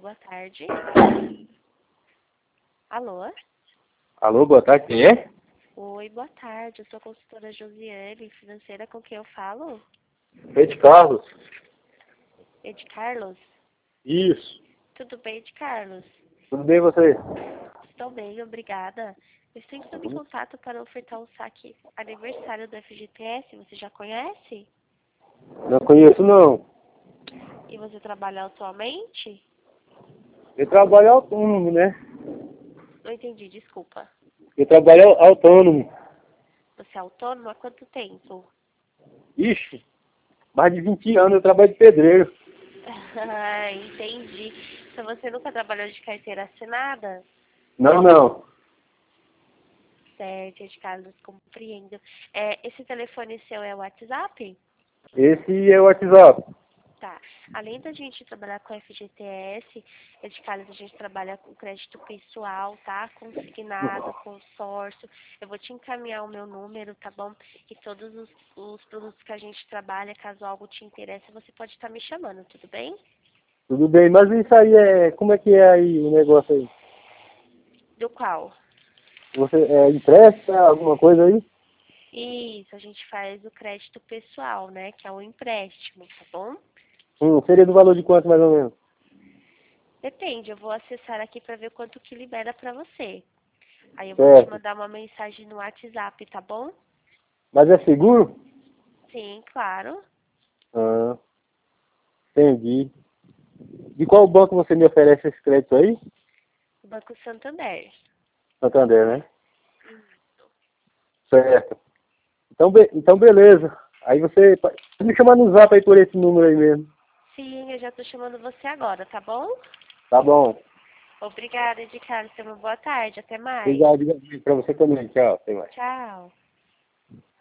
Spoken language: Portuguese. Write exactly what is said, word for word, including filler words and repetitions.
boa tarde. Alô? Alô, boa tarde, quem é? Oi, boa tarde. Eu sou a consultora Josiane, financeira, com quem eu falo? Ed Carlos. Ed Carlos? Isso. Tudo bem, Ed Carlos? Tudo bem você? Estou bem, obrigada. Eu estou entrando em contato para ofertar um saque aniversário do F G T S. Você já conhece? Não conheço não. E você trabalha atualmente? Eu trabalho autônomo, né? Não entendi, desculpa. Eu trabalho autônomo. Você é autônomo há quanto tempo? Ixi, mais de vinte anos eu trabalho de pedreiro. Ah, entendi. Então você nunca trabalhou de carteira assinada? Não, não. Certo, Ed Carlos, compreendo. É, esse telefone seu é o WhatsApp? Esse é o WhatsApp. Tá. Além da gente trabalhar com F G T S, Ed Carlos, a gente trabalha com crédito pessoal, tá? Consignado, consórcio. Eu vou te encaminhar o meu número, tá bom? E todos os, os produtos que a gente trabalha, caso algo te interesse, você pode estar me chamando, tudo bem? Tudo bem, mas isso aí é... Como é que é aí o negócio aí? Do qual? Você é, empresta alguma coisa aí? Isso, a gente faz o crédito pessoal, né? Que é o empréstimo, tá bom? Hum, seria do valor de quanto mais ou menos? Depende, eu vou acessar aqui para ver quanto que libera para você. Aí eu vou te Certo. mandar uma mensagem no WhatsApp, tá bom? Mas é seguro? Sim, claro. Ah, entendi. De qual banco você me oferece esse crédito aí? Banco Santander. Santander, né? Certo. Então, be então beleza. Aí você pode me chamar no zap aí por esse número aí mesmo. Sim, eu já tô chamando você agora, tá bom? Tá bom. Obrigada, Ed Carlos. Tenha uma boa tarde. Até mais. Obrigado pra você também. Tchau. Até mais. Tchau.